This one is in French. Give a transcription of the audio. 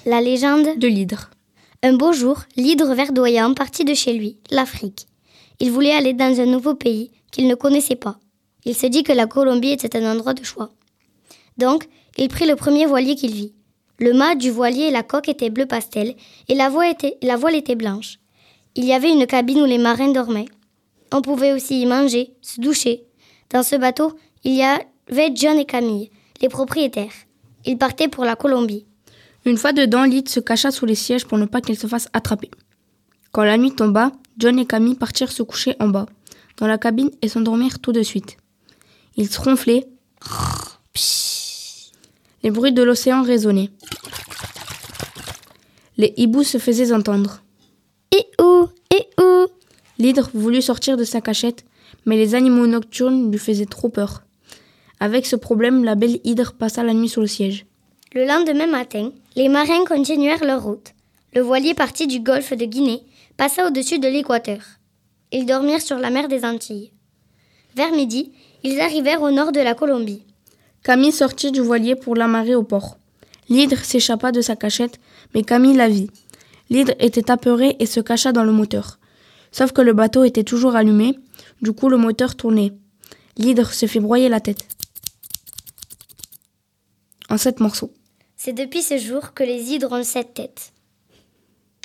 La légende de l'hydre. Un beau jour, l'hydre verdoyant partit de chez lui, l'Afrique. Il voulait aller dans un nouveau pays qu'il ne connaissait pas. Il se dit que la Colombie était un endroit de choix. Donc, il prit le premier voilier qu'il vit. Le mât du voilier et la coque étaient bleu pastel et la voile était blanche. Il y avait une cabine où les marins dormaient. On pouvait aussi y manger, se doucher. Dans ce bateau, il y avait John et Camille, les propriétaires. Ils partaient pour la Colombie. Une fois dedans, l'hydre se cacha sous les sièges pour ne pas qu'elle se fasse attraper. Quand la nuit tomba, John et Camille partirent se coucher en bas, dans la cabine, et s'endormirent tout de suite. Ils se ronflaient. Les bruits de l'océan résonnaient. Les hiboux se faisaient entendre. Et où? L'hydre voulut sortir de sa cachette, mais les animaux nocturnes lui faisaient trop peur. Avec ce problème, la belle hydre passa la nuit sous le siège. Le lendemain matin, les marins continuèrent leur route. Le voilier partit du golfe de Guinée, passa au-dessus de l'équateur. Ils dormirent sur la mer des Antilles. Vers midi, ils arrivèrent au nord de la Colombie. Camille sortit du voilier pour l'amarrer au port. L'hydre s'échappa de sa cachette, mais Camille la vit. L'hydre était apeurée et se cacha dans le moteur. Sauf que le bateau était toujours allumé, du coup le moteur tournait. L'hydre se fit broyer la tête en 7 morceaux. C'est depuis ce jour que les hydres ont 7 têtes.